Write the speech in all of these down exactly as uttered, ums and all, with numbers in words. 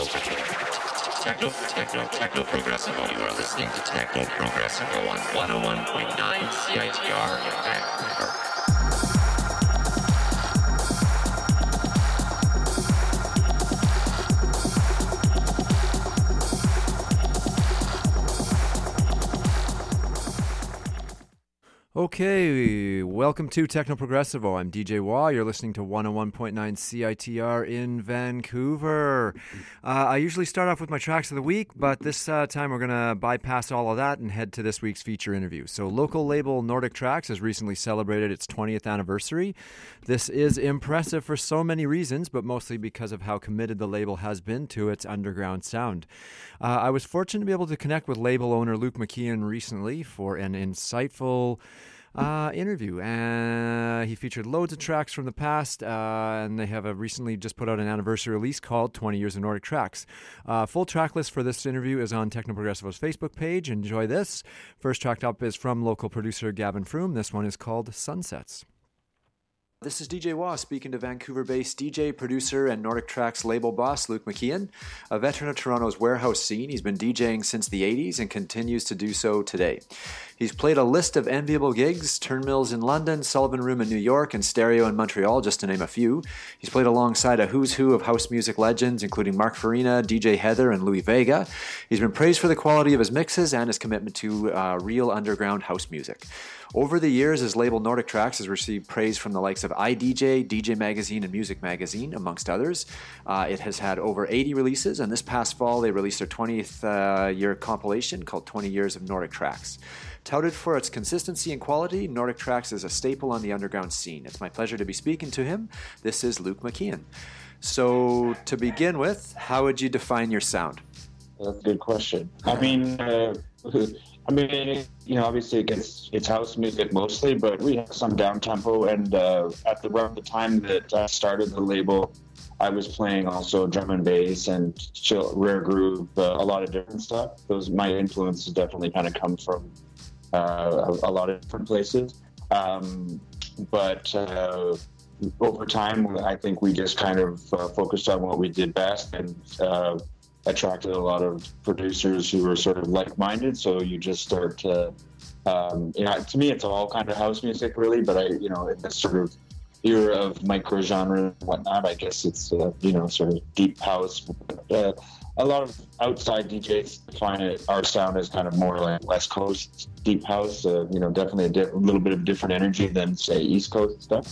Techno, techno, techno progressive. You are listening to Techno Progressive on one oh one point nine C I T R in Vancouver. Okay, welcome to Techno Progressivo. I'm D J Wah. You're listening to one oh one point nine C I T R in Vancouver. Uh, I usually start off with my tracks of the week, but this uh, time we're going to bypass all of that and head to this week's feature interview. So local label Nordic Tracks has recently celebrated its twentieth anniversary. This is impressive for so many reasons, but mostly because of how committed the label has been to its underground sound. Uh, I was fortunate to be able to connect with label owner Luke McKeon recently for an insightful Uh, interview. Uh, he featured loads of tracks from the past, uh, and they have a recently just put out an anniversary release called twenty years of Nordic Tracks. Uh, full track list for this interview is on Techno Progressivo's Facebook page. Enjoy this. First track up is from local producer Gavin Froome. This one is called Sunsets. This is D J Wah speaking to Vancouver-based D J, producer, and Nordic Tracks label boss Luke McKeon. A veteran of Toronto's warehouse scene, he's been DJing since the eighties and continues to do so today. He's played a list of enviable gigs, Turnmills in London, Sullivan Room in New York, and Stereo in Montreal, just to name a few. He's played alongside a who's who of house music legends, including Mark Farina, D J Heather, and Louis Vega. He's been praised for the quality of his mixes and his commitment to uh, real underground house music. Over the years, his label Nordic Tracks has received praise from the likes of I D J, D J Magazine, and Music Magazine, amongst others. Uh, it has had over eighty releases, and this past fall they released their twentieth uh, year compilation called twenty years of Nordic Tracks. Touted for its consistency and quality, Nordic Tracks is a staple on the underground scene. It's my pleasure to be speaking to him. This is Luke McKeon. So, to begin with, how would you define your sound? That's a good question. I mean, uh, I mean, you know, obviously it gets, it's house music mostly, but we have some down tempo. And uh, at the around the time that I started the label, I was playing also drum and bass and chill, rare groove, uh, a lot of different stuff. Those my influences definitely kind of come from uh, a, a lot of different places. Um, but uh, over time, I think we just kind of uh, focused on what we did best and uh, attracted a lot of producers who were sort of like-minded. So you just start to, um, you know, to me, it's all kind of house music, really. But I, you know, in this sort of era of micro genre and whatnot, I guess it's, uh, you know, sort of deep house. Uh, a lot of outside D Js find it, our sound is kind of more like West Coast deep house. Uh, you know, definitely a di- little bit of different energy than, say, East Coast stuff.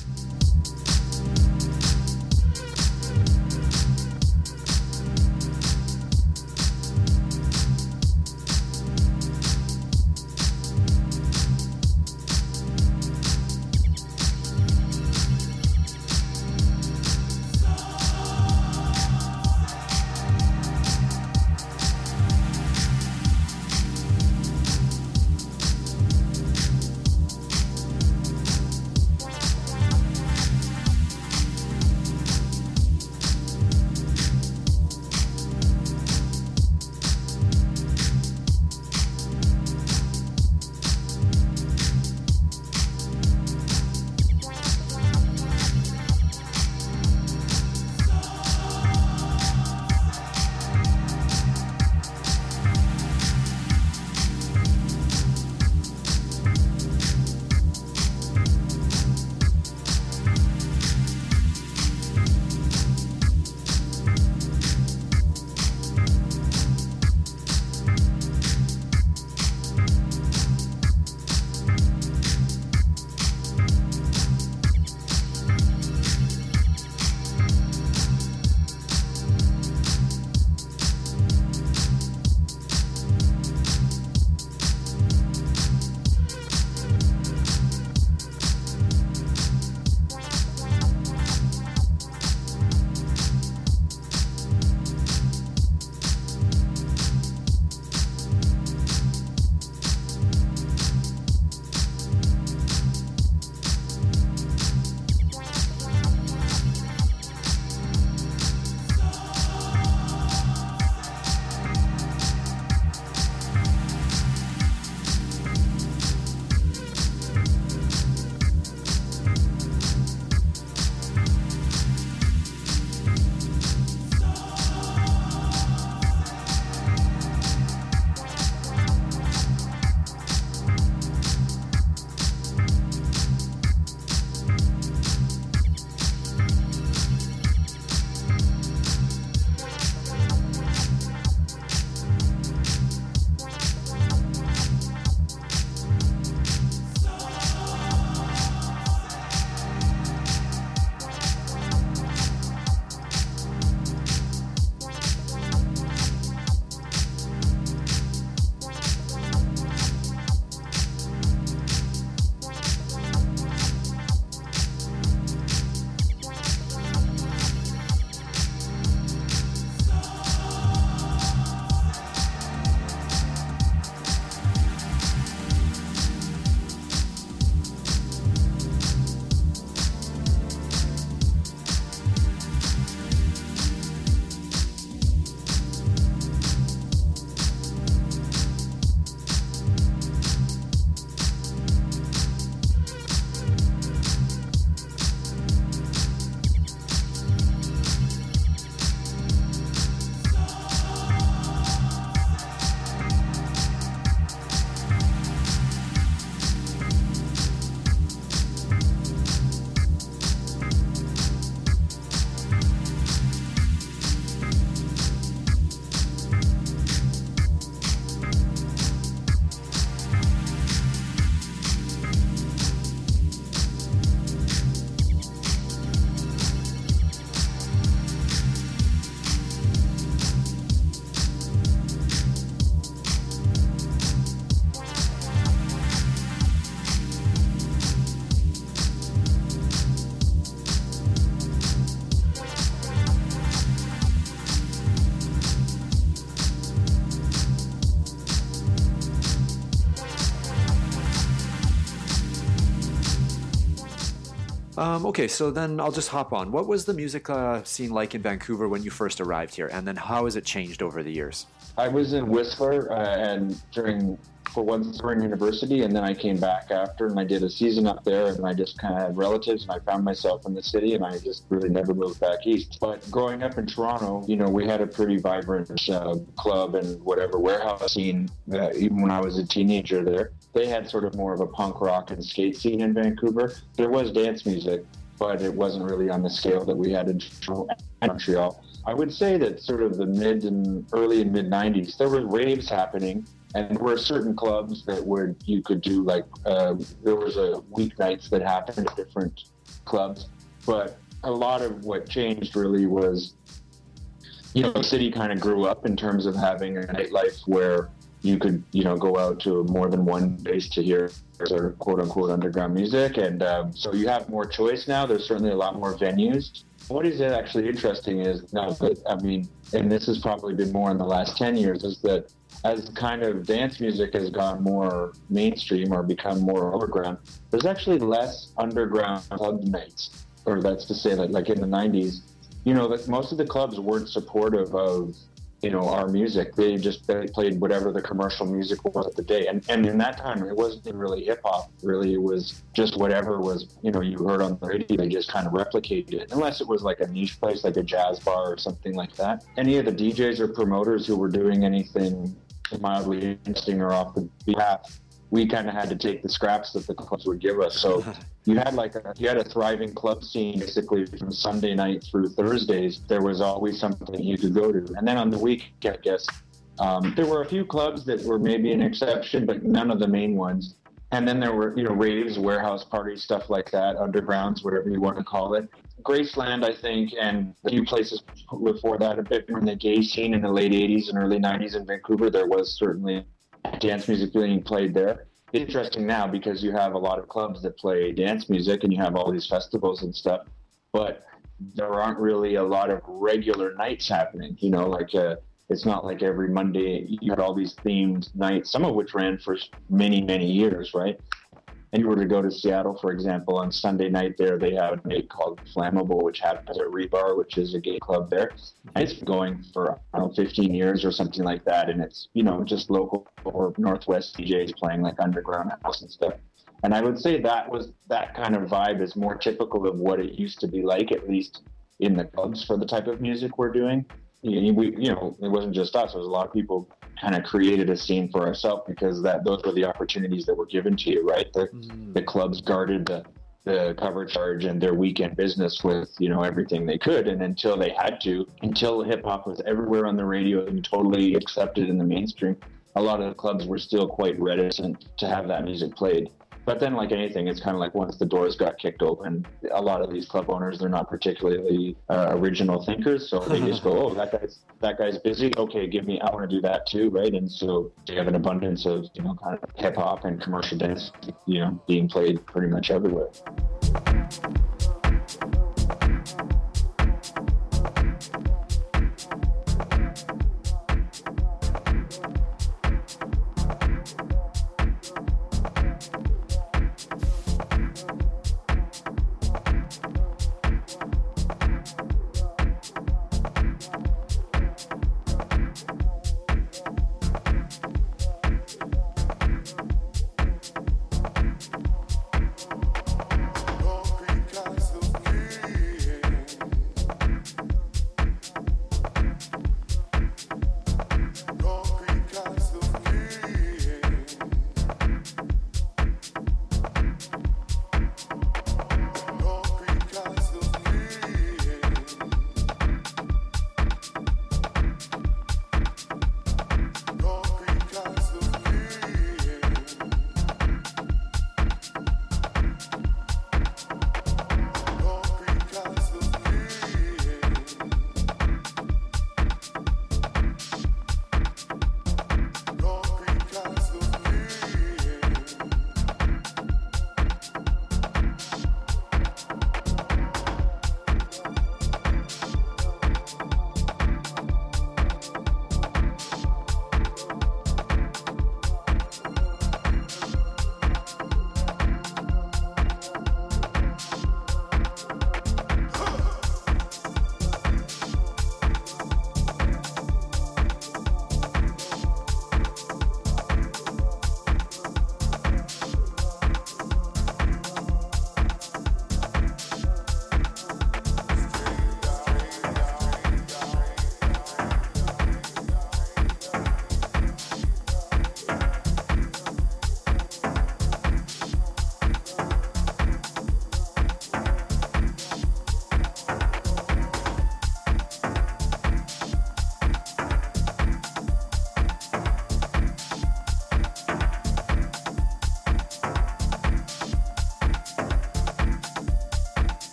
Um, okay, so then I'll just hop on. What was the music uh, scene like in Vancouver when you first arrived here, and then how has it changed over the years? I was in Whistler uh, and during for one summer in university, and then I came back after and I did a season up there, and I just kind of had relatives, and I found myself in the city, and I just really never moved back east. But growing up in Toronto, you know, we had a pretty vibrant uh, club and whatever warehouse scene, uh, even when I was a teenager there. They had sort of more of a punk rock and skate scene in Vancouver. There was dance music, but it wasn't really on the scale that we had in Toronto and Montreal. I would say that sort of the mid and early and mid nineties, there were raves happening, and there were certain clubs that would you could do like uh, there was a weeknights that happened at different clubs, but a lot of what changed really was, you know, the city kind of grew up in terms of having a nightlife where you could, you know, go out to more than one place to hear sort of quote unquote underground music, and um, so you have more choice now. There's certainly a lot more venues. What is actually interesting is now that, I mean, and this has probably been more in the last ten years, is that as kind of dance music has gone more mainstream or become more underground, there's actually less underground club nights. Or that's to say that like in the nineties, you know, that most of the clubs weren't supportive of, you know, our music. They just they played whatever the commercial music was at the day. And and in that time, it wasn't even really hip hop. Really, it was just whatever was, you know, you heard on the radio. They just kind of replicated it, unless it was like a niche place, like a jazz bar or something like that. Any of the D Js or promoters who were doing anything mildly interesting or off the beat path, we kind of had to take the scraps that the clubs would give us. So you had like a, you had a thriving club scene basically from Sunday night through Thursdays. There was always something you could go to. And then on the week, I guess, um, there were a few clubs that were maybe an exception, but none of the main ones. And then there were, you know, raves, warehouse parties, stuff like that, undergrounds, whatever you want to call it. Graceland, I think, and a few places before that, a bit from the gay scene in the late eighties and early nineties in Vancouver, there was certainly dance music being played there. Interesting now because you have a lot of clubs that play dance music and you have all these festivals and stuff, but there aren't really a lot of regular nights happening. You know, like uh, it's not like every Monday you had all these themed nights, some of which ran for many, many years, right? And you were to go to Seattle, for example, on Sunday night there, they have a night called Flammable, which happens at Rebar, which is a gay club there. And it's been going for, I don't know, fifteen years or something like that. And it's, you know, just local or Northwest D Js playing like underground house and stuff. And I would say that was, that kind of vibe is more typical of what it used to be like, at least in the clubs for the type of music we're doing. You know, it wasn't just us. There was a lot of people kind of created a scene for ourselves because that those were the opportunities that were given to you, right? The, mm. the clubs guarded the, the cover charge and their weekend business with, you know, everything they could. And until they had to, until hip hop was everywhere on the radio and totally accepted in the mainstream, a lot of the clubs were still quite reticent to have that music played. But then, like anything, it's kind of like once the doors got kicked open, a lot of these club owners, they're not particularly uh, original thinkers. So they just go, oh, that guy's that guy's busy. Okay, give me, I want to do that too, right? And so they have an abundance of, you know, kind of hip hop and commercial dance, you know, being played pretty much everywhere.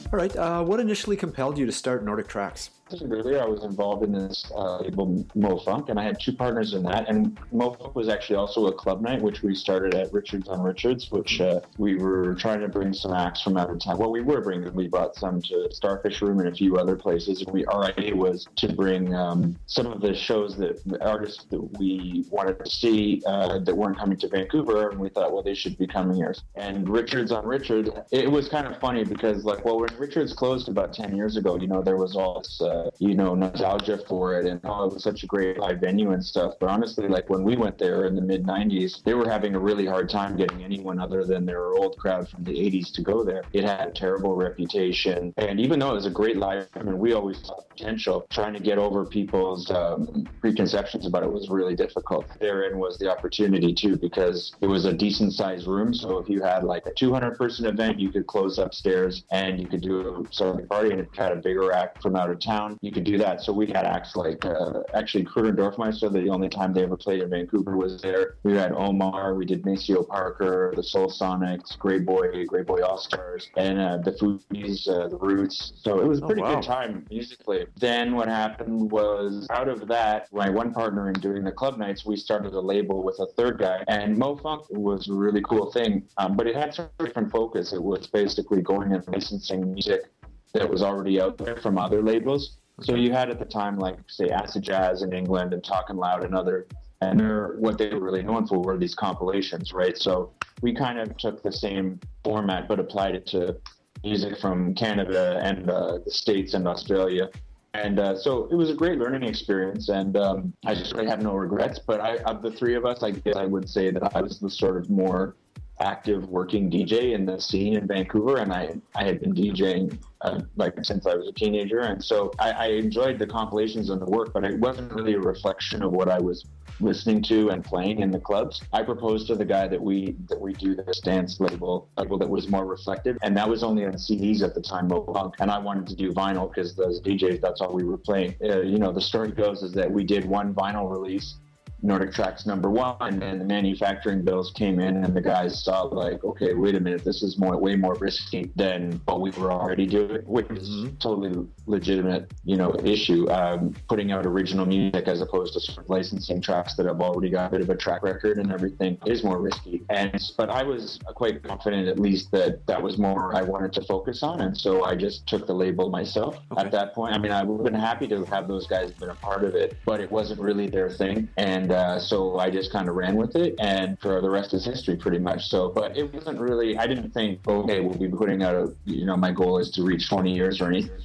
All right. Uh, what initially compelled you to start Nordic Tracks? Earlier, I was involved in this uh, label Mo Funk, and I had two partners in that. And Mo Funk was actually also a club night, which we started at Richards on Richards, which uh, we were trying to bring some acts from out of town. Well, we were bringing. We brought some to Starfish Room and a few other places. And we our idea was to bring um, some of the shows that artists that we wanted to see uh, that weren't coming to Vancouver, and we thought, well, they should be coming here. And Richards on Richards, it was kind of funny because, like, well, when Richards closed about ten years ago, you know, there was all this. Uh, you know, nostalgia for it, and oh, it was such a great live venue and stuff. But honestly, like when we went there in the mid nineties, they were having a really hard time getting anyone other than their old crowd from the eighties to go there. It had a terrible reputation, and even though it was a great live, I mean, we always saw potential. Trying to get over people's um, preconceptions about it was really difficult. Therein was the opportunity too, because it was a decent sized room. So if you had like a two hundred person event, you could close upstairs and you could do a sort of party, and if you had a bigger act from out of town, you could do that. So we had acts like, uh, actually, Kruger Dorfmeister, the only time they ever played in Vancouver was there. We had Omar, we did Maceo Parker, the Soul Sonics, Grey Boy, Grey Boy All-Stars, and uh, the Foodies, uh, the Roots. So it was a pretty oh, wow. good time musically. Then what happened was, out of that, my one partner in doing the club nights, we started a label with a third guy, and Mo Funk was a really cool thing, um, but it had some different focus. It was basically going and licensing music that was already out there from other labels. So you had at the time, like, say, Acid Jazz in England and Talkin' Loud and other, and they're, what they were really known for were these compilations, right? So we kind of took the same format but applied it to music from Canada and uh, the States and Australia. And uh, so it was a great learning experience, and um, I just really have no regrets. But I, of the three of us, I guess I would say that I was the sort of more active working D J in the scene in Vancouver, and I I had been DJing uh, like since I was a teenager, and so I, I enjoyed the compilations and the work, but it wasn't really a reflection of what I was listening to and playing in the clubs. I proposed to the guy that we that we do this dance label label that was more reflective, and that was only on C Ds at the time, Mo Funk, and I wanted to do vinyl because those D Js, that's all we were playing. Uh, you know, the story goes is that we did one vinyl release, Nordic Tracks number one, and then the manufacturing bills came in, and the guys saw, like, okay, wait a minute, this is more way more risky than what we were already doing, which is mm-hmm. totally legitimate, you know, issue. Um, putting out original music as opposed to sort of licensing tracks that have already got a bit of a track record and everything is more risky. And but I was quite confident, at least, that that was more I wanted to focus on, and so I just took the label myself okay. at that point. I mean, I would have been happy to have those guys been a part of it, but it wasn't really their thing, and uh, so I just kind of ran with it, and for the rest is history, pretty much. So, but it wasn't really. I didn't think, okay, we'll be putting out a. You know, my goal is to reach twenty years or anything.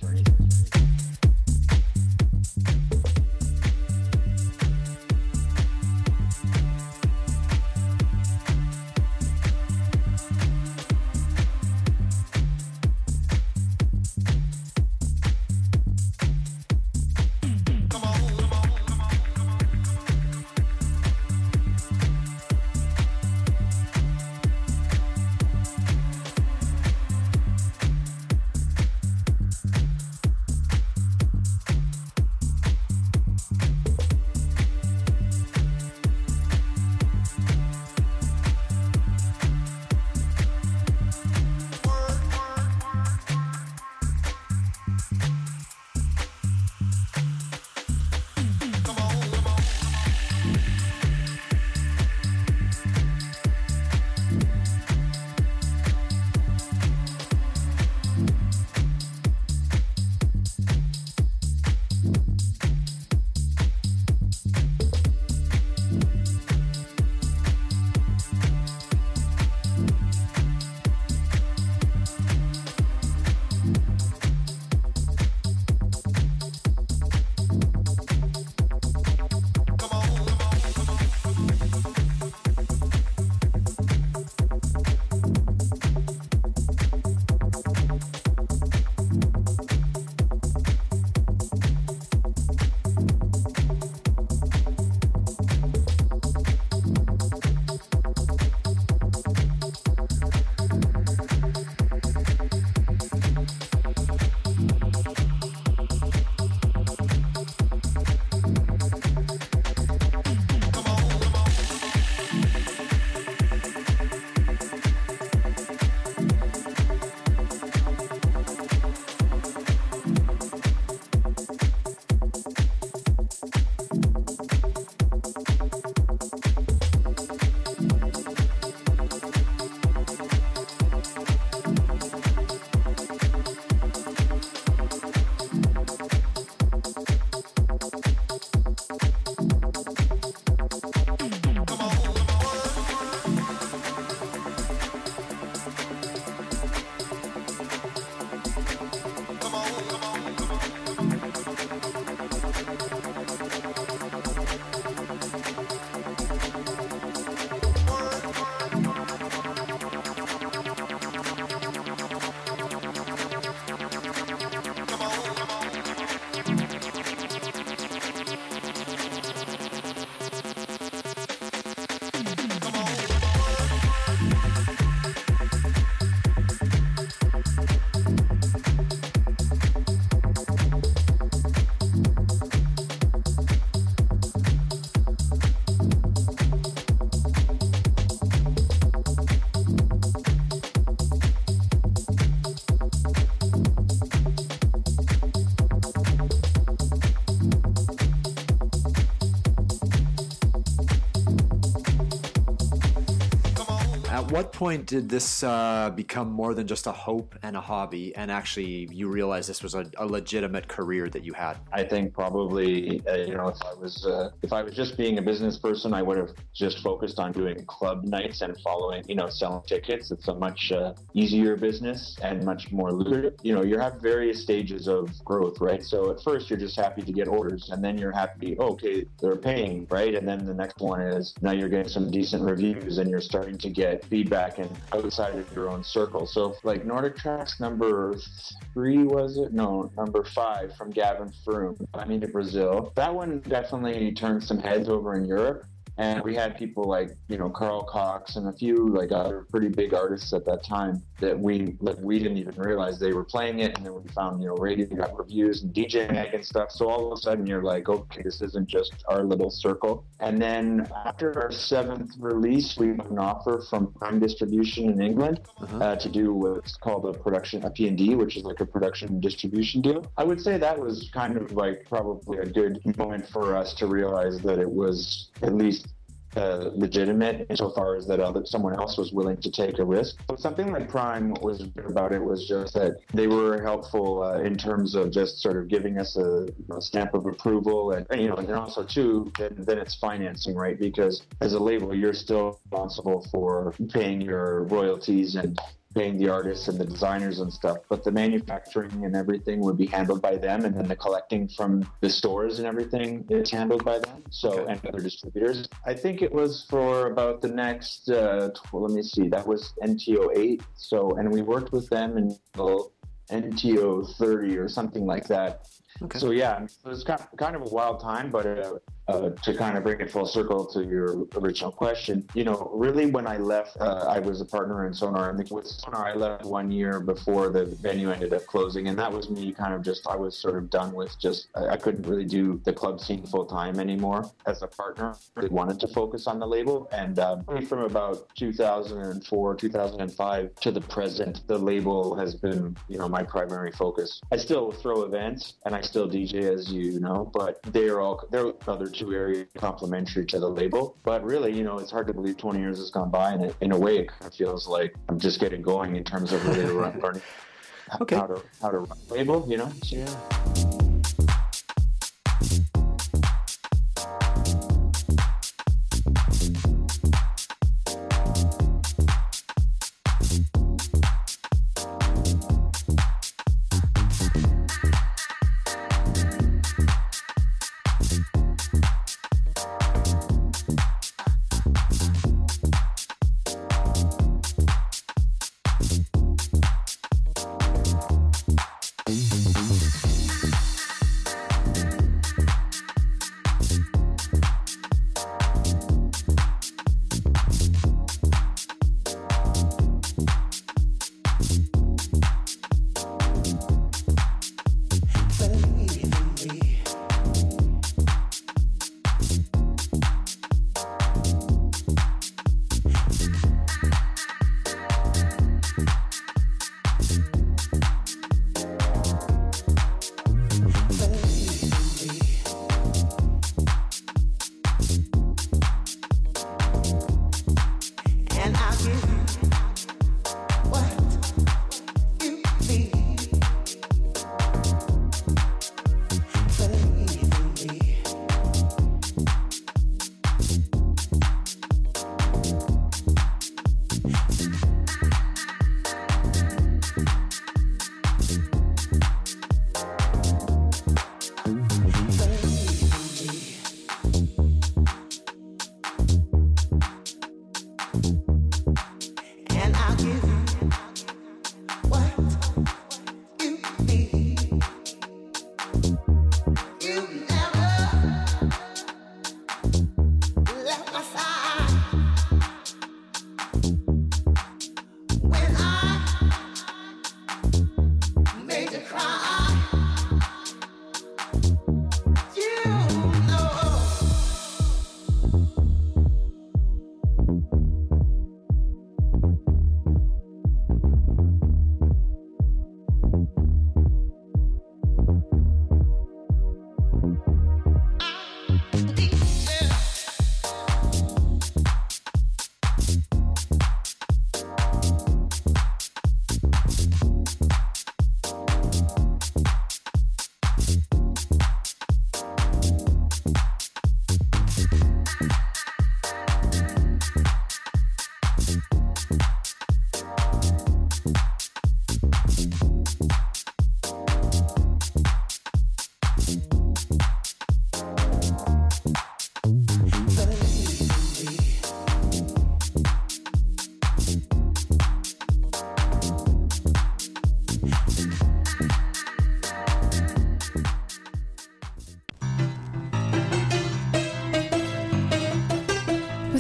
At what point did this uh, become more than just a hope and a hobby, and actually you realized this was a, a legitimate career that you had? I think probably, uh, you know, if I was uh, if I was just being a business person, I would have just focused on doing club nights and following, you know, selling tickets. It's a much uh, easier business and much more lucrative. You know, you have various stages of growth, right? So at first you're just happy to get orders, and then you're happy, oh, okay, they're paying, right? And then the next one is now you're getting some decent reviews and you're starting to get feedback and outside of your own circle. So like Nordic Tracks number three, was it? No, number five from Gavin Froome, I mean to Brazil. That one definitely turned some heads over in Europe. And we had people like, you know, Carl Cox and a few like other pretty big artists at that time that we like we didn't even realize they were playing it. And then we found, you know, radio got reviews and D J Mag and stuff. So all of a sudden you're like, okay, this isn't just our little circle. And then after our seventh release, we got an offer from Prime Distribution in England uh-huh. uh, to do what's called a production, a P and D, which is like a production distribution deal. I would say that was kind of like probably a good moment for us to realize that it was at least Uh, legitimate insofar as that other someone else was willing to take a risk. But something like Prime, what was good about it was just that they were helpful uh, in terms of just sort of giving us a, you know, stamp of approval, and, and you know, and also too, then, then it's financing, right? Because as a label, you're still responsible for paying your royalties and paying the artists and the designers and stuff, but the manufacturing and everything would be handled by them, and then the collecting from the stores and everything is handled by them. So, okay. And other distributors. I think it was for about the next, uh, let me see, that was N T O eight. So, and we worked with them until N T O thirty or something like that. Okay. So yeah, it was kind of a wild time, but uh, uh, to kind of bring it full circle to your original question, you know, really when I left, uh, I was a partner in Sonar, and with Sonar I left one year before the venue ended up closing, and that was me kind of just, I was sort of done with just, I, I couldn't really do the club scene full time anymore as a partner. I really wanted to focus on the label, and um, from about two thousand four, two thousand five to the present, the label has been, you know, my primary focus. I still throw events, and I still D J, as you know, but they're all, they're other two areas complementary to the label. But really, you know, it's hard to believe twenty years has gone by, and it, in a way it kind of feels like I'm just getting going in terms of really learning okay. how to how to run a label, you know? Yeah.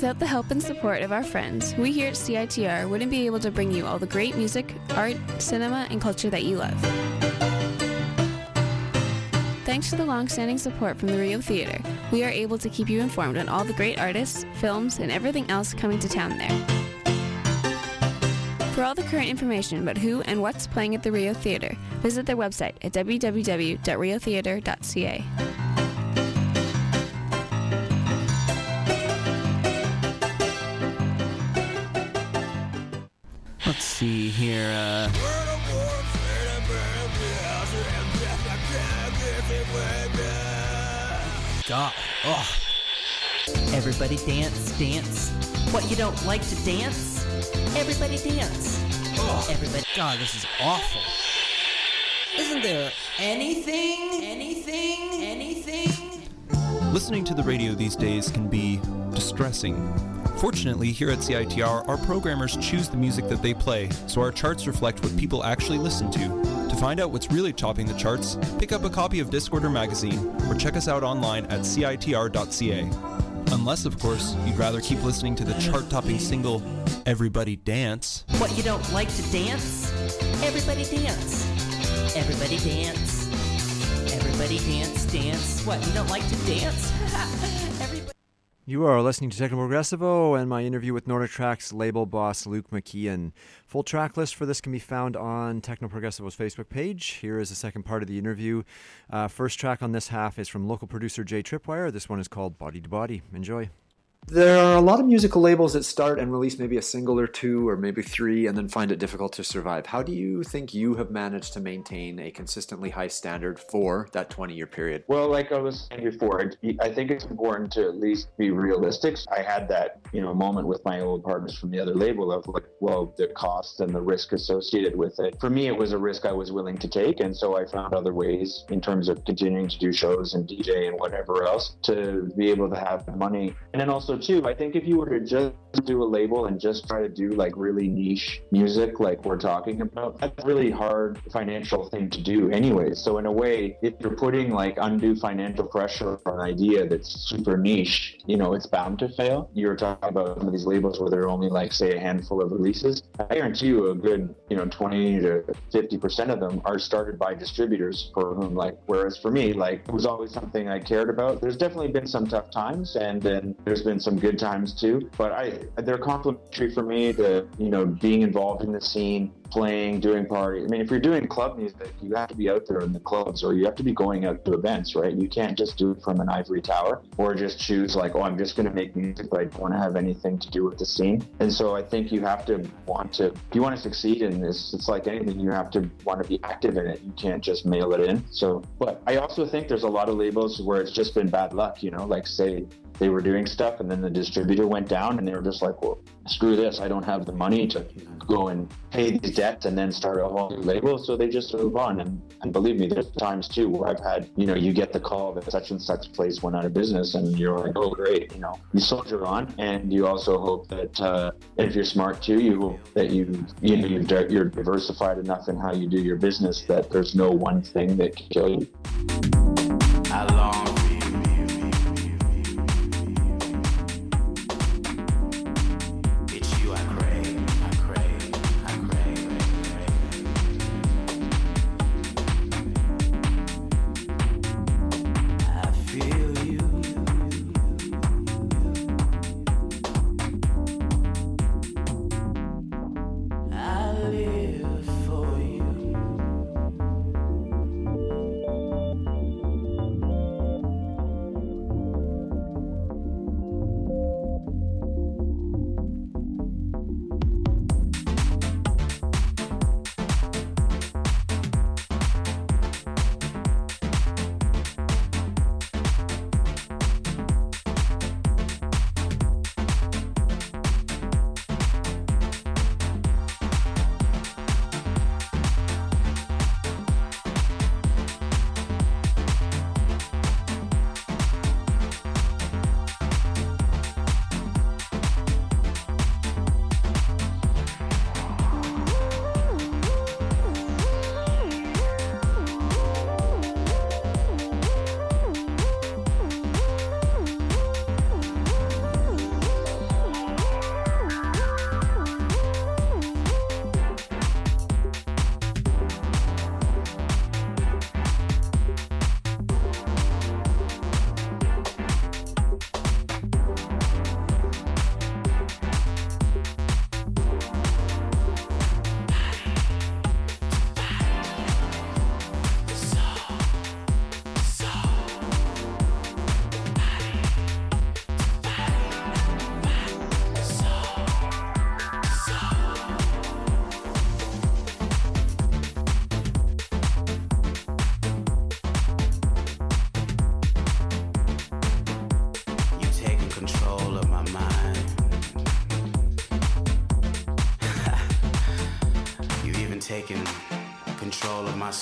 Without the help and support of our friends, we here at C I T R wouldn't be able to bring you all the great music, art, cinema, and culture that you love. Thanks to the long-standing support from the Rio Theatre, we are able to keep you informed on all the great artists, films, and everything else coming to town there. For all the current information about who and what's playing at the Rio Theatre, visit their website at w w w dot rio theatre dot c a. Let's see here, uh... God, oh. Everybody dance, dance. What, you don't like to dance? Everybody dance. Oh, everybody. God, this is awful. Isn't there anything, anything, anything? Listening to the radio these days can be distressing. Fortunately, here at C I T R, our programmers choose the music that they play, so our charts reflect what people actually listen to. To find out what's really topping the charts, pick up a copy of Discorder magazine, or check us out online at c i t r dot c a. Unless, of course, you'd rather keep listening to the chart-topping single, Everybody Dance. What, you don't like to dance? Everybody dance. Everybody dance. Everybody dance, dance. What, you don't like to dance? Everybody... You are listening to Techno Progressivo and my interview with Nordic Track's label boss Luke McKeon. Full track list for this can be found on Techno Progressivo's Facebook page. Here is the second part of the interview. Uh, first track on this half is from local producer Jay Tripwire. This one is called Body to Body. Enjoy. There are a lot of musical labels that start and release maybe a single or two or maybe three and then find it difficult to survive. How do you think you have managed to maintain a consistently high standard for that twenty-year period? Well, like I was saying before, I think it's important to at least be realistic. I had that, you know, moment with my old partners from the other label of like, well, the cost and the risk associated with it. For me, it was a risk I was willing to take, and so I found other ways in terms of continuing to do shows and D J and whatever else to be able to have money. And then also too, I think if you were to just do a label and just try to do like really niche music like we're talking about, that's a really hard financial thing to do anyway. So in a way, if you're putting like undue financial pressure on an idea that's super niche, you know, it's bound to fail. You're talking about some of these labels where there are only like, say, a handful of releases. I guarantee you a good, you know, twenty to fifty percent of them are started by distributors for whom, like, whereas for me, like, it was always something I cared about. There's definitely been some tough times, and then there's been some good times too, but I they're complementary for me to, you know, being involved in the scene, playing, doing parties. I mean, if you're doing club music, you have to be out there in the clubs, or you have to be going out to events, right? You can't just do it from an ivory tower, or just choose like, oh, I'm just going to make music, but I don't want to have anything to do with the scene. And so I think you have to want to, if you want to succeed in this, it's like anything, you have to want to be active in it. You can't just mail it in. So, but I also think there's a lot of labels where it's just been bad luck, you know, like say they were doing stuff and then the distributor went down and they were just like, well, screw this, I don't have the money to go and pay these debts and then start a whole new label, so they just move on. And, and believe me, there's times too where I've had, you know, you get the call that such and such place went out of business and you're like, oh great, you know, you soldier on, and you also hope that uh, if you're smart too, you hope that you, you know, you're, you're diversified enough in how you do your business that there's no one thing that can kill you. How long?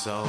soul.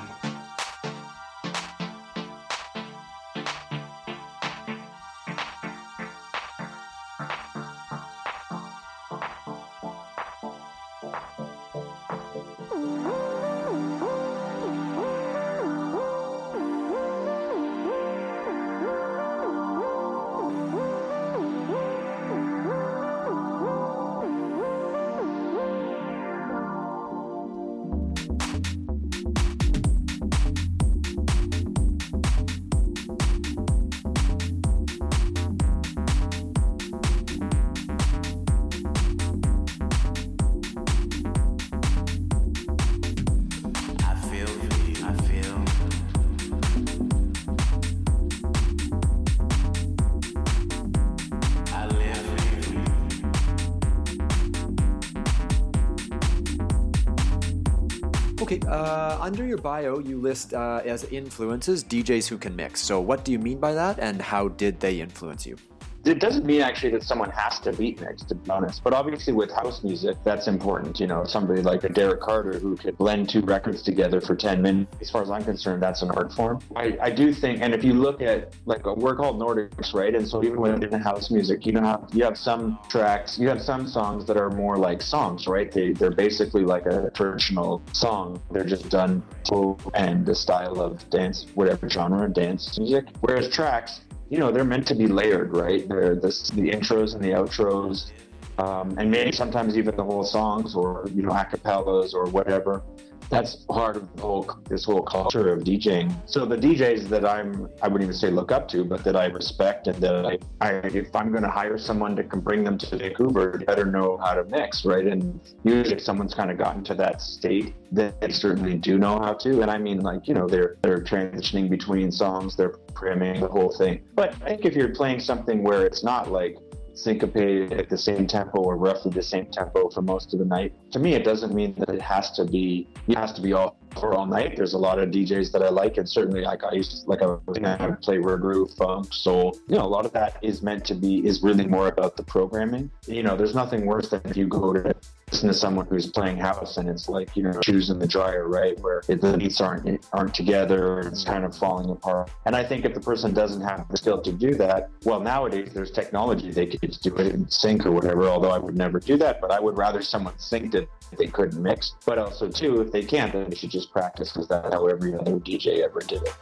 Okay, uh, under your bio, you list uh, as influences D Js who can mix. So what do you mean by that, and how did they influence you? It doesn't mean actually that someone has to beat mix, to be honest. But obviously with house music, that's important. You know, somebody like a Derek Carter who could blend two records together for ten minutes. As far as I'm concerned, that's an art form. I, I do think, and if you look at, like, we're called Nordics, right? And so even within house music, you have you have some tracks, you have some songs that are more like songs, right? They, they're basically like a traditional song. They're just done to and the style of dance, whatever genre, dance music. Whereas tracks, you know, they're meant to be layered, right? They're this, the intros and the outros, um, and maybe sometimes even the whole songs, or, you know, acapellas or whatever. That's part of the whole, this whole culture of DJing. So the D Js that I'm, I wouldn't even say look up to, but that I respect, and that I, I if I'm going to hire someone to come bring them to Vancouver, they better know how to mix, right? And usually if someone's kind of gotten to that state, then they certainly do know how to. And I mean, like, you know, they're they're transitioning between songs, they're primming the whole thing. But I think if you're playing something where it's not like syncopated at the same tempo or roughly the same tempo for most of the night, to me it doesn't mean that it has to be it has to be all for all night. There's a lot of D Js that I like, and certainly like I used to, like I was I play reggae, funk, soul. You know, a lot of that is meant to be is really more about the programming. You know, there's nothing worse than if you go to listen to someone who's playing house and it's like, you know, shoes in the dryer, right? Where the beats aren't aren't together, it's kind of falling apart. And I think if the person doesn't have the skill to do that, well, nowadays there's technology, they could just do it in sync or whatever, although I would never do that, but I would rather someone synced it if they couldn't mix. But also too, if they can't, then they should just practice, because that's how every other D J ever did it.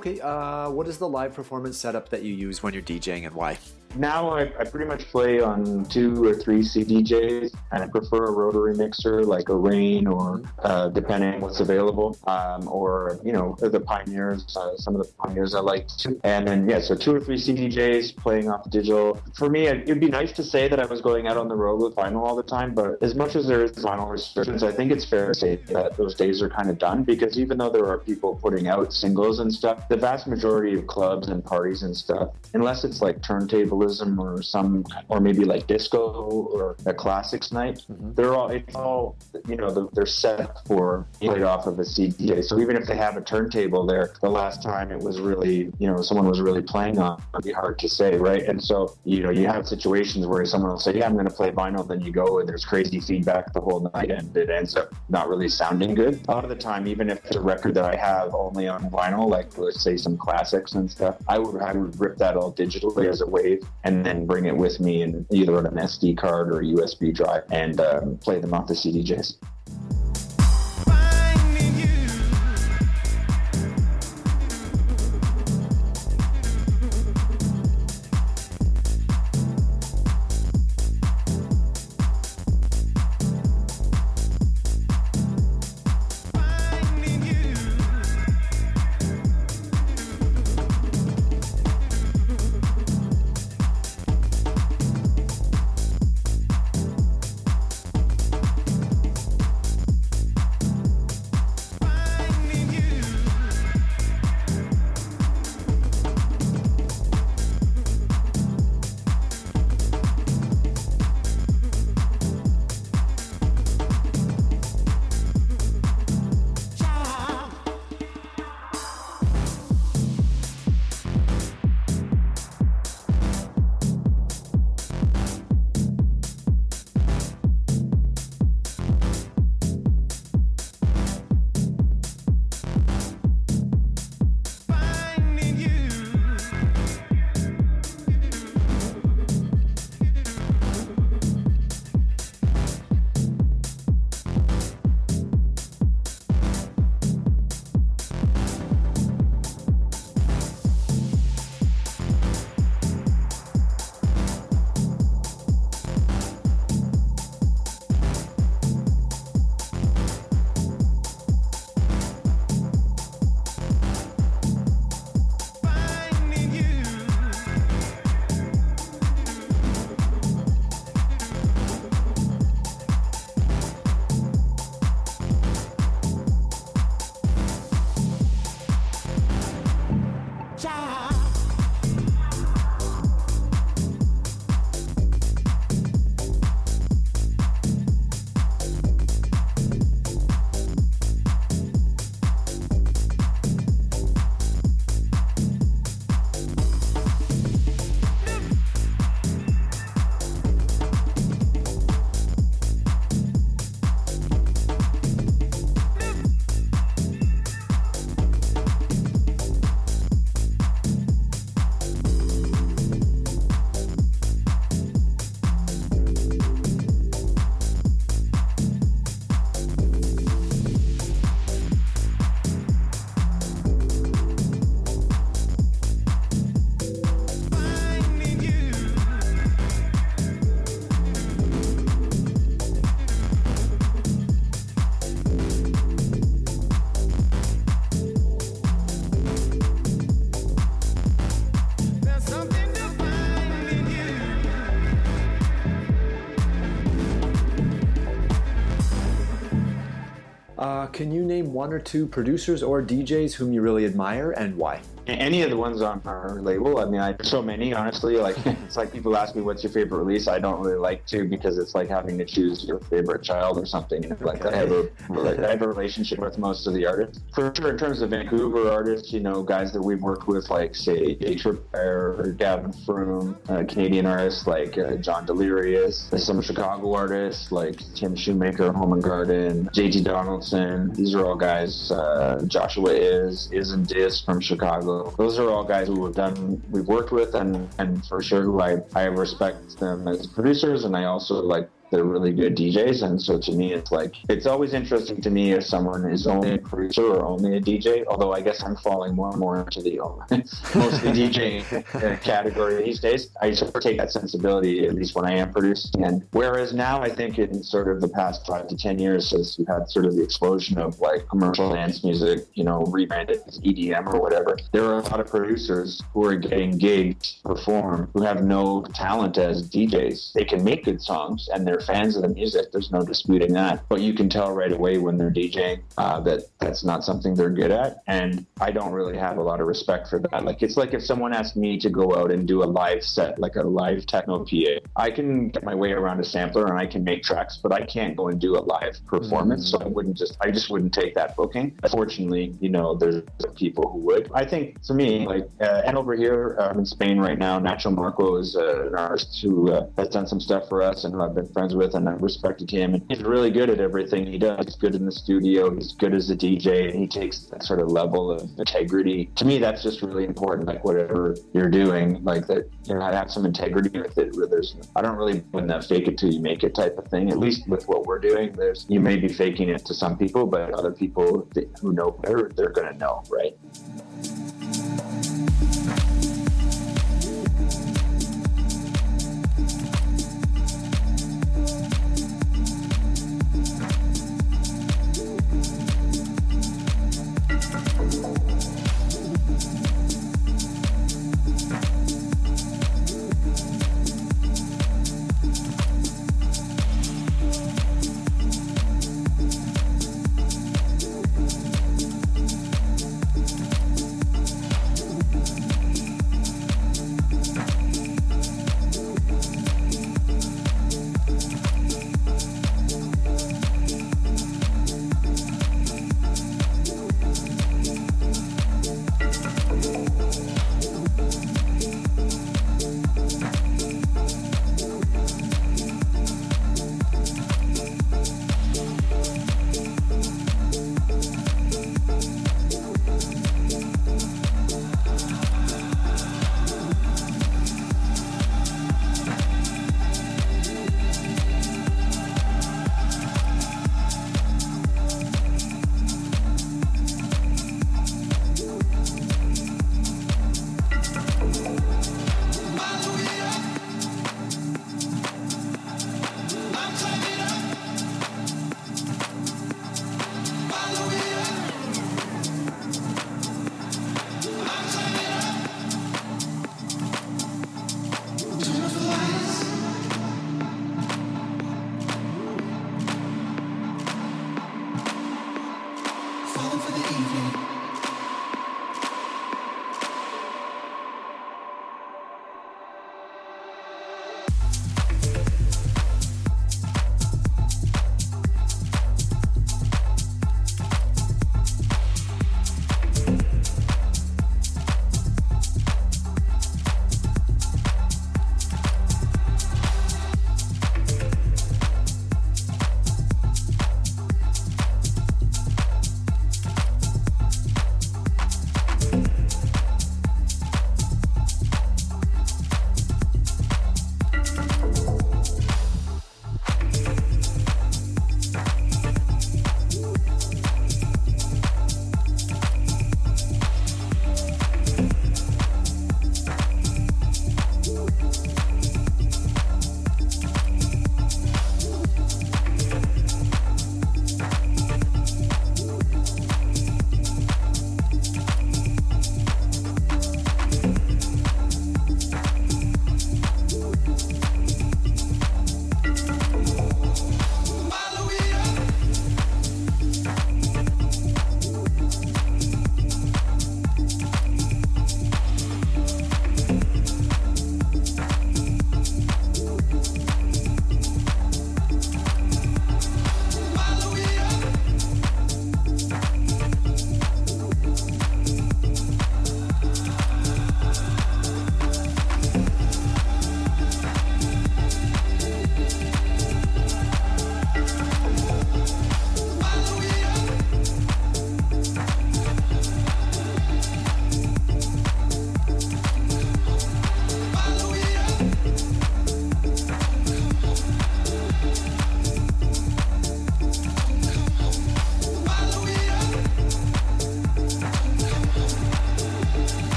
Okay, uh, what is the live performance setup that you use when you're DJing and why? Now I, I pretty much play on two or three C D Js, and I prefer a rotary mixer like a Rain or uh, depending on what's available, um, or you know the Pioneers, uh, some of the Pioneers I like too. And then yeah, so two or three C D Js playing off digital. For me, it'd be nice to say that I was going out on the road with vinyl all the time, but as much as there is vinyl restrictions, I think it's fair to say that those days are kind of done, because even though there are people putting out singles and stuff, the vast majority of clubs and parties and stuff, unless it's like turntable or some, or maybe like disco or a classics night, mm-hmm. they're all, it's all, you know, they're set for played off of a C D. So even if they have a turntable there, the last time it was really, you know, someone was really playing on, it'd be hard to say, right? And so, you know, you have situations where someone will say, yeah, I'm going to play vinyl, then you go and there's crazy feedback the whole night and it ends up not really sounding good. A lot of the time, even if it's a record that I have only on vinyl, like let's say some classics and stuff, I would, I would rip that all digitally as a wave and then bring it with me in either on an S D card or a U S B drive and um, play them off the C D Js. Uh, can you name one or two producers or D Js whom you really admire and why? Any of the ones on our label. I mean, I, so many, honestly. Like, it's like people ask me, what's your favorite release? I don't really like to, because it's like having to choose your favorite child or something. Like, I have a, like, I have a relationship with most of the artists. For sure, in terms of Vancouver artists, you know, guys that we've worked with, like, say, J-Trip or Gavin Froome, uh, Canadian artists like uh, John Delirious, some Chicago artists like Tim Shoemaker, Home and Garden, J T Donaldson. These are all guys, uh, Joshua Is, Is and Diz from Chicago. Those are all guys who we've done, we've worked with, and, and for sure who I, I respect them as producers, and I also like they're really good D Js. And so to me, it's like, it's always interesting to me if someone is only a producer or only a D J, although I guess I'm falling more and more into the mostly D J category these days. I sort of take that sensibility, at least when I am producing. And whereas now I think in sort of the past five to ten years, as we've had sort of the explosion of like commercial dance music, you know, rebranded as E D M or whatever, there are a lot of producers who are getting gigs to perform who have no talent as D Js. They can make good songs and they're fans of the music. There's no disputing that. But you can tell right away when they're DJing uh, that that's not something they're good at. And I don't really have a lot of respect for that. Like, it's like if someone asked me to go out and do a live set, like a live techno P A, I can get my way around a sampler and I can make tracks, but I can't go and do a live performance. Mm-hmm. So I wouldn't just, I just wouldn't take that booking. Fortunately, you know, there's people who would. I think for me, like, uh, and over here um, in Spain right now, Nacho Marco is uh, an artist who uh, has done some stuff for us and who I've been friends with, and I've respected him. And he's really good at everything he does. He's good in the studio. He's good as a D J, and he takes that sort of level of integrity. To me, that's just really important. Like, whatever you're doing, like that, you know, have some integrity with it. Where there's, I don't really win that fake it till you make it type of thing. At least with what we're doing, there's, you may be faking it to some people, but other people who know better, they're going to know, right?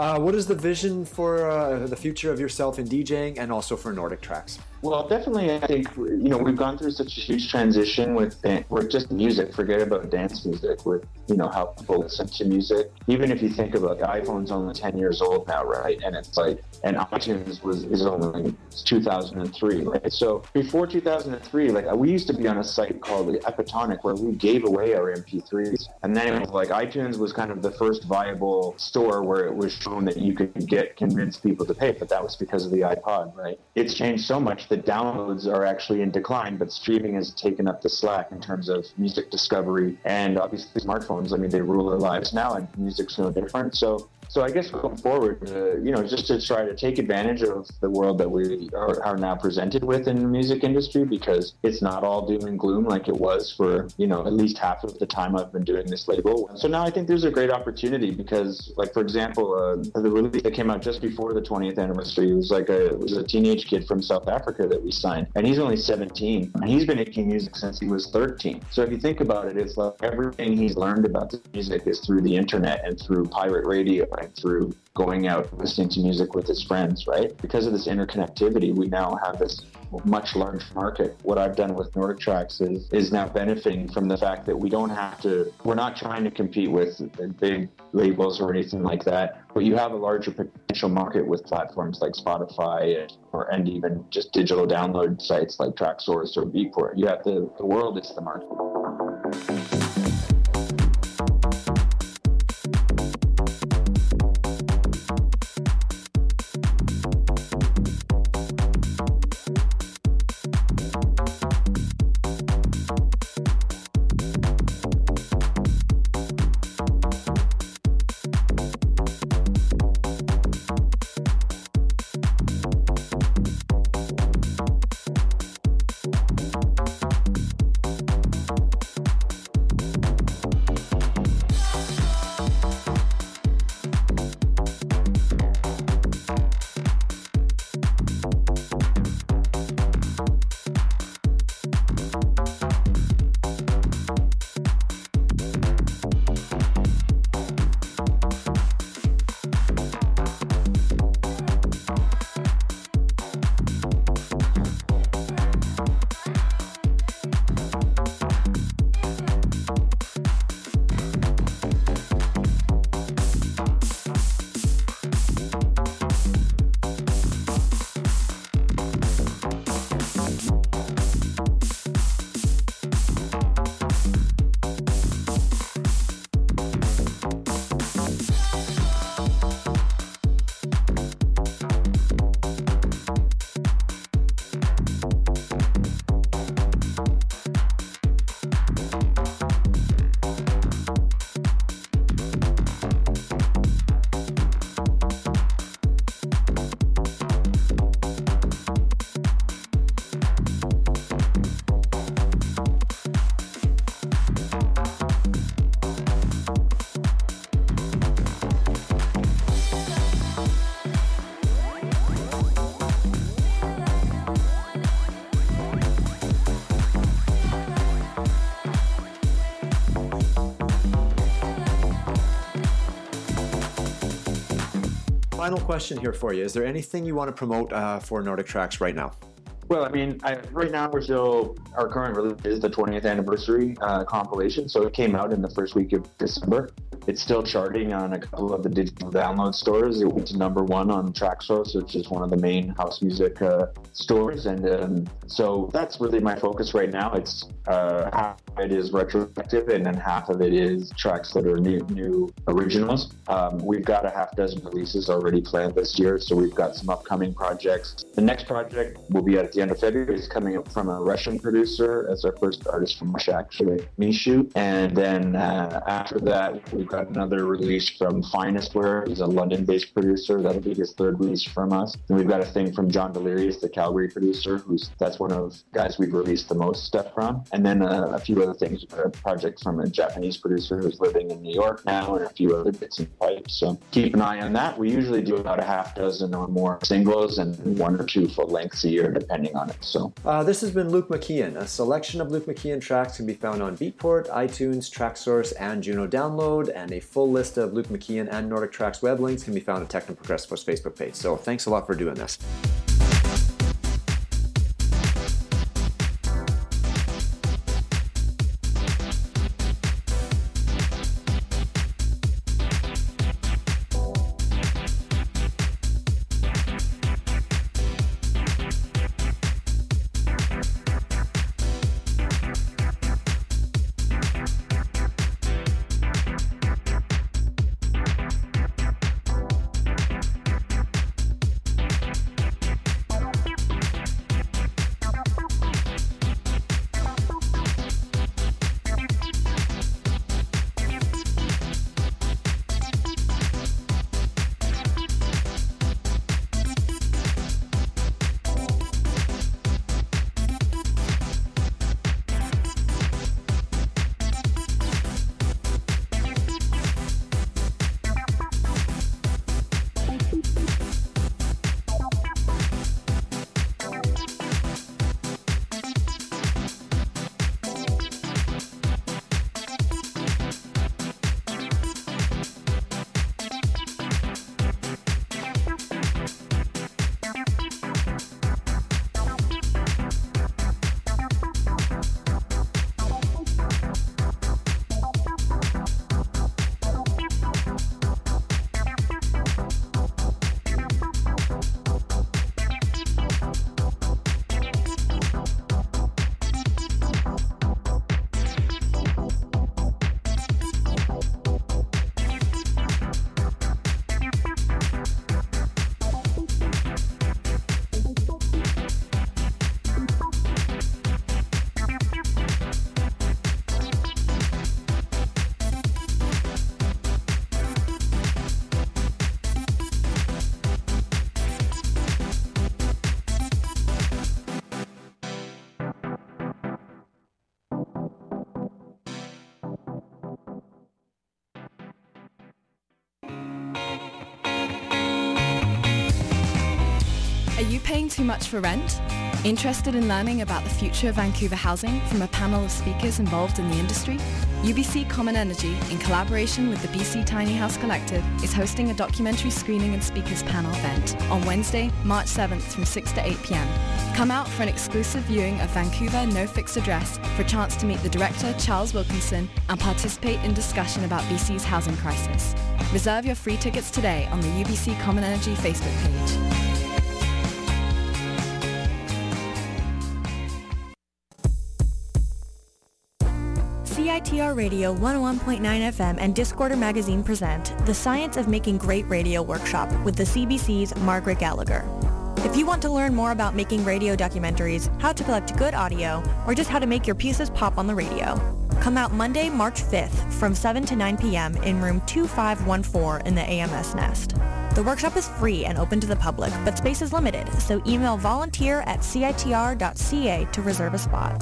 Uh, what is the vision for uh, the future of yourself in DJing and also for Nordic Tracks? Well, definitely, I think, you know, we've gone through such a huge transition with, with just music. Forget about dance music, with, you know, how people listen to music. Even if you think about the iPhone's only ten years old now, right? And it's like, and iTunes was is only two thousand three, right? So before two thousand three, like, we used to be on a site called Epitonic where we gave away our M P threes. And then it was like iTunes was kind of the first viable store where it was shown that you could get, convince people to pay, but that was because of the iPod, right? It's changed so much that downloads are actually in decline, but streaming has taken up the slack in terms of music discovery. And obviously smartphones, I mean, they rule our lives now, and music's no different. So So I guess going forward, uh, you know, just to try to take advantage of the world that we are, are now presented with in the music industry, because it's not all doom and gloom like it was for, you know, at least half of the time I've been doing this label. So now I think there's a great opportunity because, like, for example, uh, the release that came out just before the twentieth anniversary, it was like a, it was a teenage kid from South Africa that we signed, and he's only seventeen, and he's been making music since he was thirteen. So if you think about it, it's like everything he's learned about the music is through the internet and through pirate radio, through going out listening to music with his friends, right? Because of this interconnectivity, we now have this much larger market. What I've done with Nordic Tracks is is now benefiting from the fact that we don't have to, we're not trying to compete with big labels or anything like that, but you have a larger potential market with platforms like Spotify or and even just digital download sites like TrackSource or Beatport. You have the, the world is the market. Final question here for you. Is there anything you want to promote uh, for Nordic Tracks right now? Well, I mean, I, right now we're still, our current release is the twentieth anniversary uh, compilation, so it came out in the first week of December. It's still charting on a couple of the digital download stores. It went to number one on TrackSource, which is one of the main house music uh, stores, and um, so that's really my focus right now. It's uh, half of it is retrospective, and then half of it is tracks that are new, new originals. Um, we've got a half dozen releases already planned this year, so we've got some upcoming projects. The next project will be at the end of February. It's coming up from a Russian producer as our first artist from Russia, actually, Mishu. And then uh, after that, we've got another release from Finestware. He's a London-based producer. That'll be his third release from us. And we've got a thing from John Delirious, the Calgary producer, who's that's one of the guys we've released the most stuff from. And then uh, a few other things. We've got a project from a Japanese producer who's living in New York now, and a few other bits and pipes. So keep an eye on that. We usually do about a half dozen or more singles and one or two full lengths a year, depending on it. So uh, this has been Luke McKeon. A selection of Luke McKeon tracks can be found on Beatport, iTunes, TrackSource, and Juno Download. And And a full list of Luke McKeon and Nordic Tracks web links can be found at Techno Progressivo's Facebook page. So thanks a lot for doing this. Are you paying too much for rent? Interested in learning about the future of Vancouver housing from a panel of speakers involved in the industry? U B C Common Energy, in collaboration with the B C Tiny House Collective, is hosting a documentary screening and speakers panel event on Wednesday, March seventh from six to eight p.m. Come out for an exclusive viewing of Vancouver No Fixed Address for a chance to meet the director, Charles Wilkinson, and participate in discussion about B C's housing crisis. Reserve your free tickets today on the U B C Common Energy Facebook page. C I T R Radio one oh one point nine F M and Discorder Magazine present The Science of Making Great Radio Workshop with the C B C's Margaret Gallagher. If you want to learn more about making radio documentaries, how to collect good audio, or just how to make your pieces pop on the radio, come out Monday, March fifth from seven to nine p.m. in room two five one four in the A M S Nest. The workshop is free and open to the public, but space is limited, so email volunteer at C I T R dot C A to reserve a spot.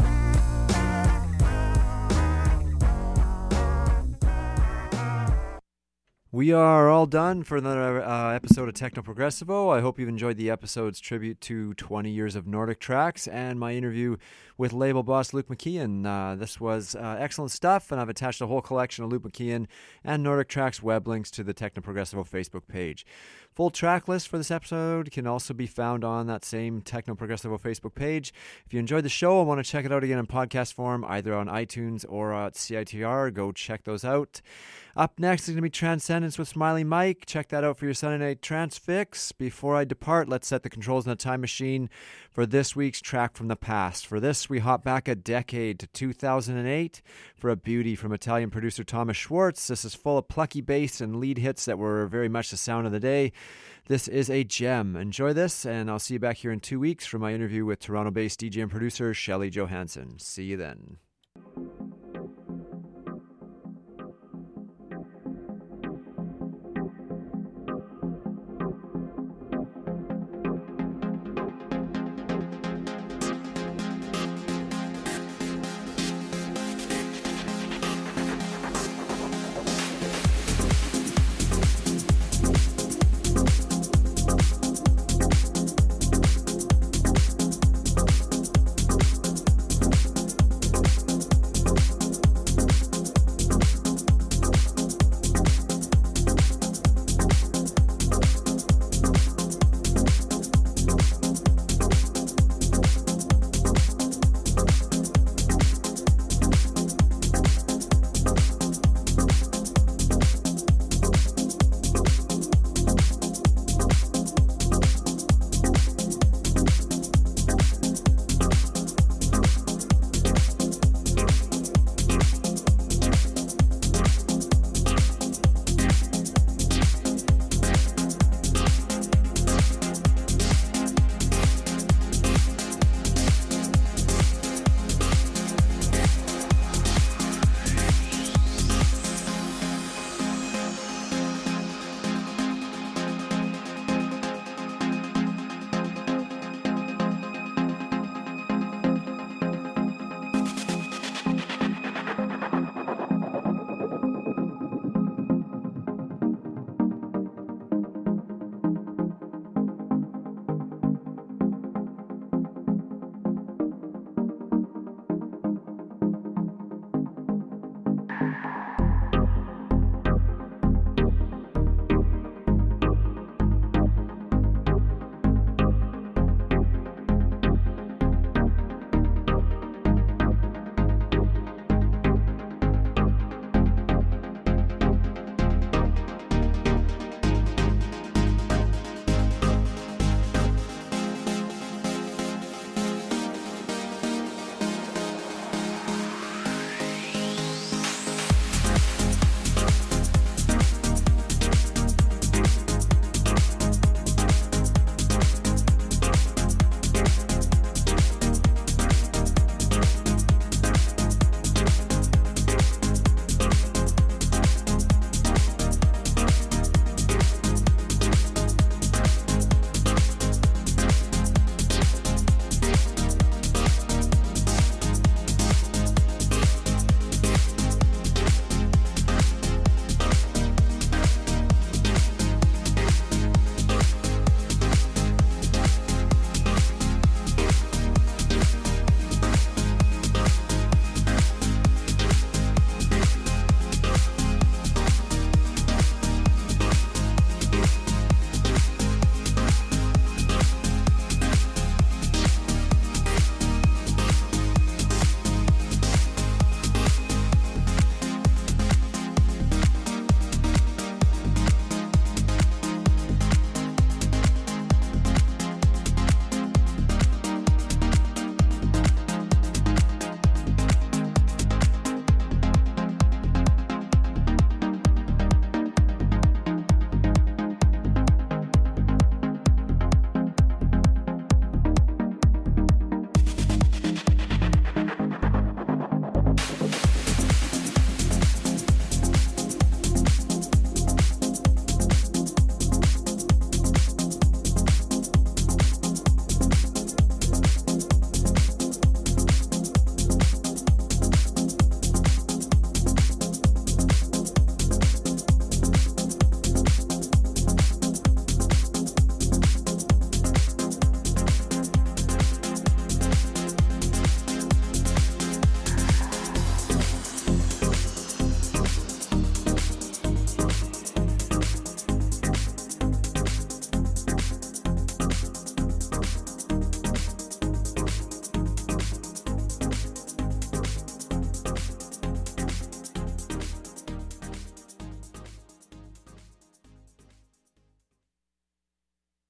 We are all done for another uh, episode of Techno Progressivo. I hope you've enjoyed the episode's tribute to twenty years of Nordic Tracks and my interview with label boss Luke McKeon. Uh, this was uh, excellent stuff, and I've attached a whole collection of Luke McKeon and Nordic Tracks web links to the Techno Progressivo Facebook page. Full track list for this episode can also be found on that same Techno Progressivo Facebook page. If you enjoyed the show and want to check it out again in podcast form, either on iTunes or at C I T R, go check those out. Up next is going to be Transcendence with Smiley Mike. Check that out for your Sunday night trance fix. Before I depart, let's set the controls in the time machine for this week's track from the past. For this, we hop back a decade to two thousand eight for a beauty from Italian producer Thomas Schwartz. This is full of plucky bass and lead hits that were very much the sound of the day. This is a gem. Enjoy this, and I'll see you back here in two weeks for my interview with Toronto-based D J and producer Shelley Johansson. See you then.